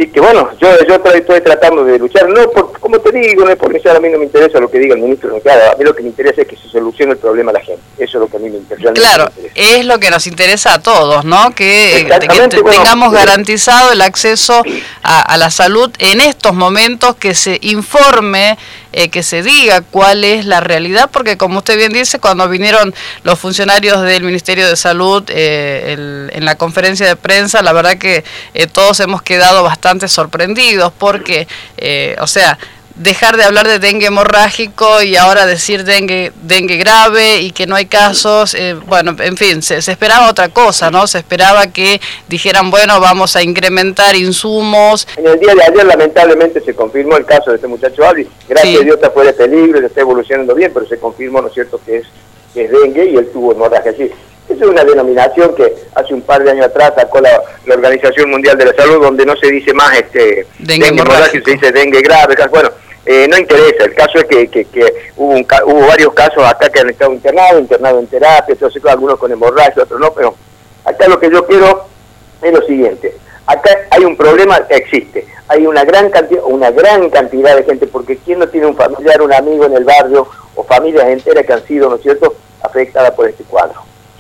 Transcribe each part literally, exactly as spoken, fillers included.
Así que bueno, yo, yo estoy tratando de luchar, no por, como te digo, no es porque a mí no me interesa lo que diga el ministro, no, claro, a mí lo que me interesa es que se solucione el problema a la gente, eso es lo que a mí me interesa. Claro, me interesa. Es lo que nos interesa a todos, ¿no? Que, que te, bueno, tengamos garantizado el acceso a, a la salud en estos momentos, que se informe, eh, que se diga cuál es la realidad, porque como usted bien dice, cuando vinieron los funcionarios del Ministerio de Salud eh, el, en la conferencia de prensa, la verdad que eh, todos hemos quedado bastante sorprendidos, porque, eh, o sea, dejar de hablar de dengue hemorrágico y ahora decir dengue dengue grave y que no hay casos, eh, bueno, en fin, se, se esperaba otra cosa, ¿no? Se esperaba que dijeran, bueno, vamos a incrementar insumos. En el día de ayer lamentablemente se confirmó el caso de este muchacho Abdi, gracias sí. a Dios está fuera de peligro, se está evolucionando bien, pero se confirmó, ¿no es cierto?, que es, que es dengue y él tuvo hemorragia, sí. Esa es una denominación que hace un par de años atrás sacó la, la Organización Mundial de la Salud, donde no se dice más este dengue, dengue hemorrágico, se dice dengue grave. Bueno, eh, no interesa, el caso es que, que, que hubo, un, hubo varios casos acá que han estado internados, internados en terapia, entonces, algunos con hemorragia, otros no, pero acá lo que yo quiero es lo siguiente, acá hay un problema que existe, hay una gran cantidad, una gran cantidad de gente, porque ¿quién no tiene un familiar, un amigo en el barrio, o familias enteras que han sido, ¿no es cierto?, afectadas por este cuadro?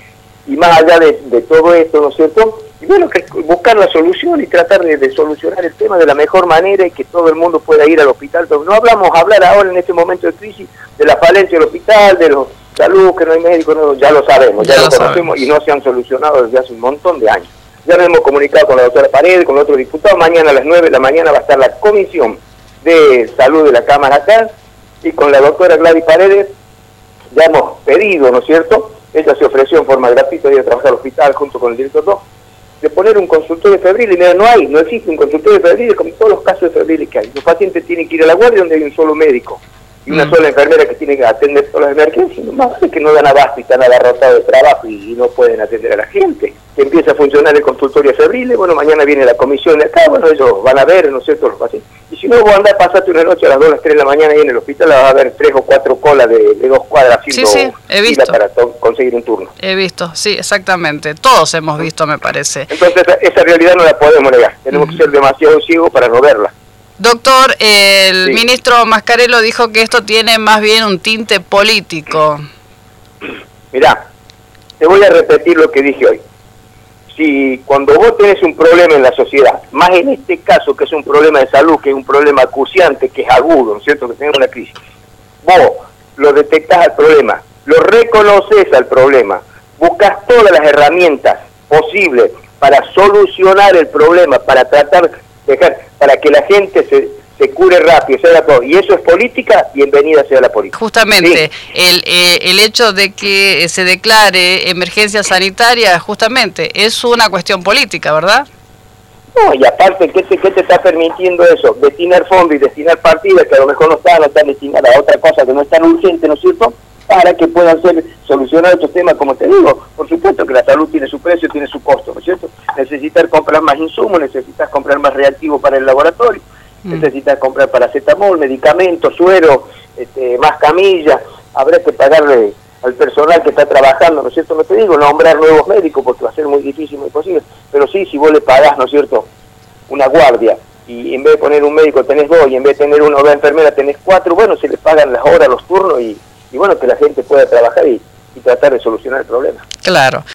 Y más allá de, de todo esto, ¿no es cierto?, y bueno, que buscar la solución y tratar de, de solucionar el tema de la mejor manera y que todo el mundo pueda ir al hospital. Pero no hablamos hablar ahora en este momento de crisis de la falencia del hospital, de los salud, que no hay médicos, no, ya lo sabemos, ya, ya lo, lo conocemos sabemos. Y no se han solucionado desde hace un montón de años. Ya nos hemos comunicado con la doctora Paredes, con otros diputados, mañana a las nueve de la mañana va a estar la Comisión de Salud de la Cámara acá, y con la doctora Gladys Paredes ya hemos pedido, ¿no es cierto?, ella se ofreció en forma gratuita de ir a trabajar al hospital junto con el director dos, de poner un consultorio febril, y mira, no hay, no existe un consultorio febril como todos los casos de febril que hay. Los pacientes tienen que ir a la guardia donde hay un solo médico y una mm. sola enfermera que tiene que atender todas las emergencias, más es que no dan abasto y están agarrotados de trabajo y, y no pueden atender a la gente. Que empieza a funcionar el consultorio febril, bueno, mañana viene la comisión de acá, bueno, ellos van a ver, ¿no es cierto?, los pacientes. Y si no, vos andás, pasaste una noche a las dos, a las tres de la mañana ahí en el hospital, vas a ver tres o cuatro colas de, de dos cuadras haciendo sí, sí, he visto. fila para conseguir un turno. He visto, sí, exactamente. Todos hemos visto, me parece. Entonces, esa, esa realidad no la podemos negar. Tenemos uh-huh. que ser demasiado ciegos para no verla. Doctor, el sí. ministro Mascarello dijo que esto tiene más bien un tinte político. Mirá, te voy a repetir lo que dije hoy. Si cuando vos tenés un problema en la sociedad, más en este caso que es un problema de salud, que es un problema acuciante, que es agudo, ¿no es cierto?, que tenemos una crisis, vos lo detectás al problema, lo reconoces al problema, buscas todas las herramientas posibles para solucionar el problema, para tratar de dejar, para que la gente se... se cure rápido, se haga todo, y eso es política, bienvenida sea la política. Justamente, sí. el, eh, el hecho de que se declare emergencia sanitaria, justamente, es una cuestión política, ¿verdad? No, y aparte, ¿qué te, qué te está permitiendo eso? Destinar fondos y destinar partidas que a lo mejor no están, no están destinadas a otra cosa que no es tan urgente, ¿no es cierto?, para que puedan ser solucionados estos temas, como te digo. Por supuesto que la salud tiene su precio, tiene su costo, ¿no es cierto? Necesitas comprar más insumos, necesitas comprar más reactivos para el laboratorio, necesitas comprar paracetamol, medicamentos, suero, este, más camillas, habrá que pagarle al personal que está trabajando, ¿no es cierto? No te digo nombrar nuevos médicos porque va a ser muy difícil, muy imposible, pero sí, si vos le pagás, ¿no es cierto?, una guardia, y en vez de poner un médico tenés dos, y en vez de tener una o dos enfermeras tenés cuatro, bueno, se les pagan las horas, los turnos, y, y bueno, que la gente pueda trabajar y, y tratar de solucionar el problema. Claro.